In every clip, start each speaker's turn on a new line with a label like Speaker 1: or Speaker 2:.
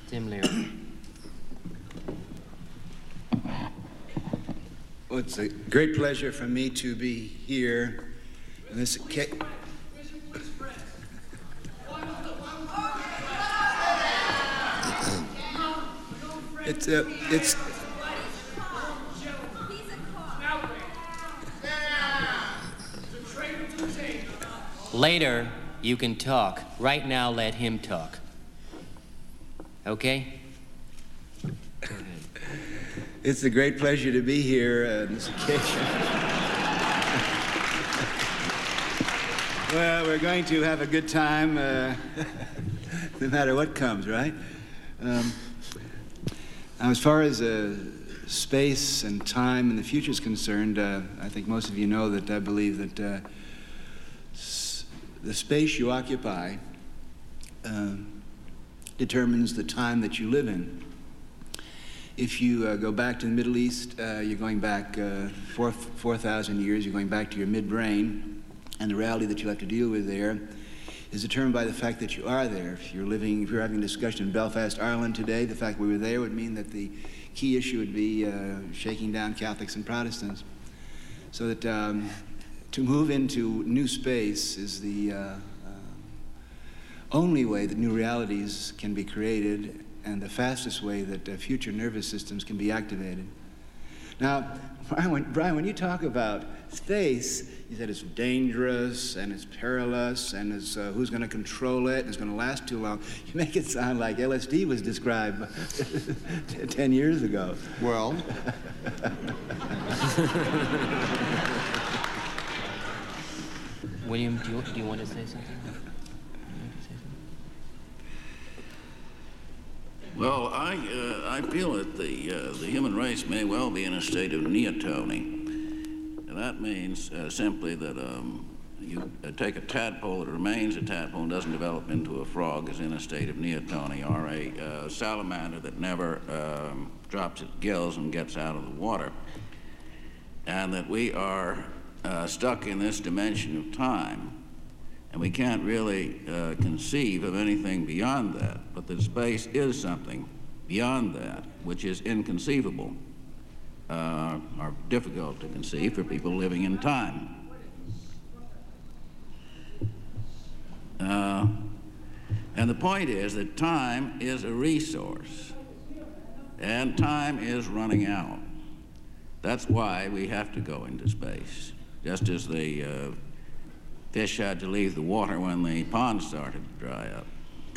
Speaker 1: Tim Leary.
Speaker 2: Well, it's a great pleasure for me to be here in this occasion. It's
Speaker 1: Later, you can talk. Right now, let him talk. Okay?
Speaker 2: It's a great pleasure to be here on this occasion. Well, we're going to have a good time, no matter what comes, right? Now, as far as space and time in the future is concerned, I think most of you know that I believe that the space you occupy determines the time that you live in. If you go back to the Middle East, you're going back 4,000 years, you're going back to your midbrain, and the reality that you'll have to deal with there is determined by the fact that you are there. If you're having a discussion in Belfast, Ireland today, the fact that we were there would mean that the key issue would be shaking down Catholics and Protestants. So that to move into new space is the only way that new realities can be created and the fastest way that future nervous systems can be activated. Now, Brian, when you talk about space, you said it's dangerous and it's perilous and it's who's going to control it and it's going to last too long. You make it sound like LSD was described 10 years ago.
Speaker 3: Well.
Speaker 1: William, do you want to say something?
Speaker 4: Well, I feel that the human race may well be in a state of neotony. And that means simply that you take a tadpole that remains a tadpole and doesn't develop into a frog is in a state of neotony, or a salamander that never drops its gills and gets out of the water. And that we are stuck in this dimension of time. And we can't really conceive of anything beyond that, but that space is something beyond that, which is inconceivable, or difficult to conceive for people living in time. And the point is that time is a resource, and time is running out. That's why we have to go into space, just as the fish had to leave the water when the pond started to dry up.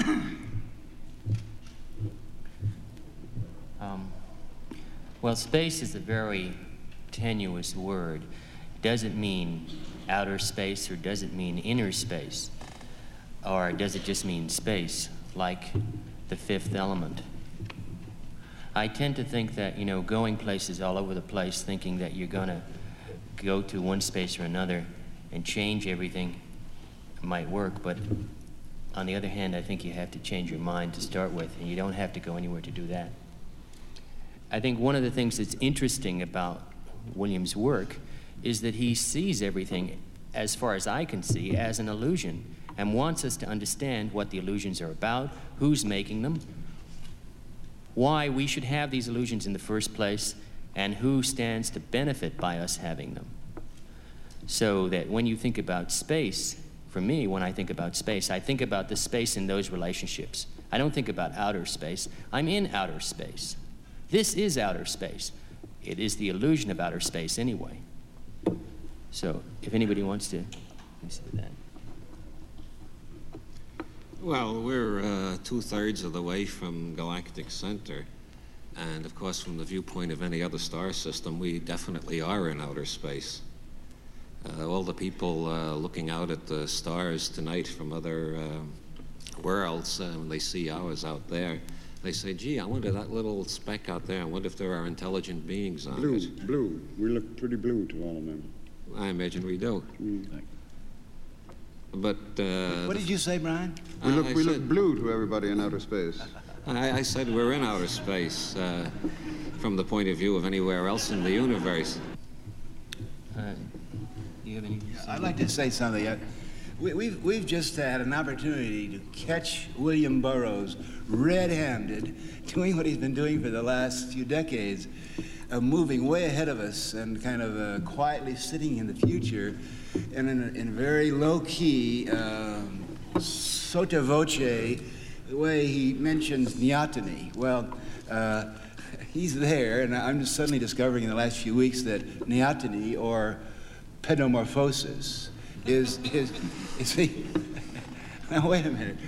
Speaker 1: Well, space is a very tenuous word. Does it mean outer space or does it mean inner space? Or does it just mean space, like the fifth element? I tend to think that, going places all over the place, thinking that you're going to go to one space or another and change everything might work, but on the other hand, I think you have to change your mind to start with, and you don't have to go anywhere to do that. I think one of the things that's interesting about William's work is that he sees everything, as far as I can see, as an illusion, and wants us to understand what the illusions are about, who's making them, why we should have these illusions in the first place, and who stands to benefit by us having them. So that when you think about space, for me, when I think about space, I think about the space in those relationships. I don't think about outer space. I'm in outer space. This is outer space. It is the illusion of outer space anyway. So if anybody wants to say that.
Speaker 5: Well, we're 2/3 of the way from galactic center. And of course, from the viewpoint of any other star system, we definitely are in outer space. All the people looking out at the stars tonight from other worlds, when they see ours out there, they say, gee, I wonder that little speck out there, I wonder if there are intelligent beings on it.
Speaker 3: Blue. We look pretty blue to all of them.
Speaker 5: I imagine we do. But
Speaker 2: what did you say, Brian?
Speaker 3: We look blue to everybody in outer space.
Speaker 5: I said we're in outer space from the point of view of anywhere else in the universe.
Speaker 1: Do you have any?
Speaker 2: I'd like to say something. We've just had an opportunity to catch William Burroughs red-handed doing what he's been doing for the last few decades, moving way ahead of us and kind of quietly sitting in the future, and in a very low-key, sotto voce, the way he mentions neoteny. Well, he's there, and I'm just suddenly discovering in the last few weeks that neoteny, or pedomorphosis, is the, now wait a minute,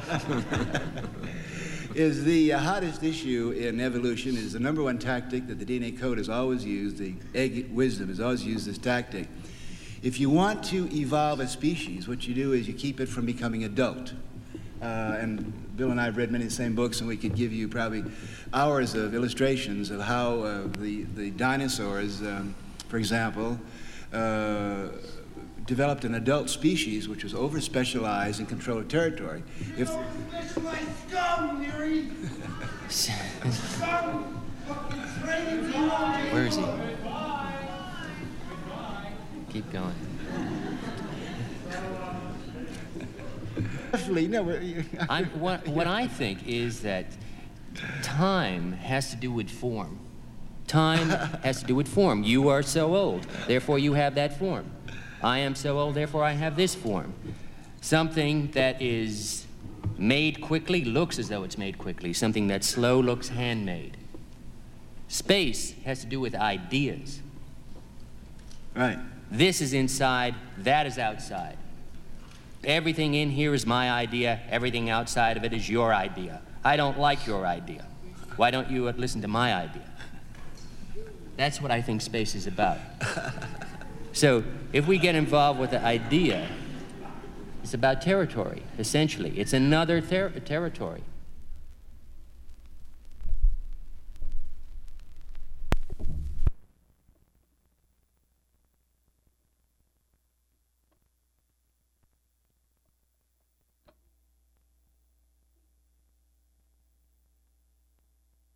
Speaker 2: is the hottest issue in evolution, is the #1 tactic that the DNA code has always used, the egg wisdom has always used this tactic. If you want to evolve a species, what you do is you keep it from becoming adult. And Bill and I have read many of the same books, and we could give you probably hours of illustrations of how the dinosaurs, for example, developed an adult species which was over-specialized in control of territory. If
Speaker 1: Where is he? Keep going. What I think is that time has to do with form. Time has to do with form. You are so old, therefore you have that form. I am so old, therefore I have this form. Something that is made quickly looks as though it's made quickly. Something that's slow looks handmade. Space has to do with ideas.
Speaker 2: Right.
Speaker 1: This is inside, that is outside. Everything in here is my idea, everything outside of it is your idea. I don't like your idea. Why don't you listen to my idea? That's what I think space is about. So, if we get involved with the idea, it's about territory, essentially. It's another territory.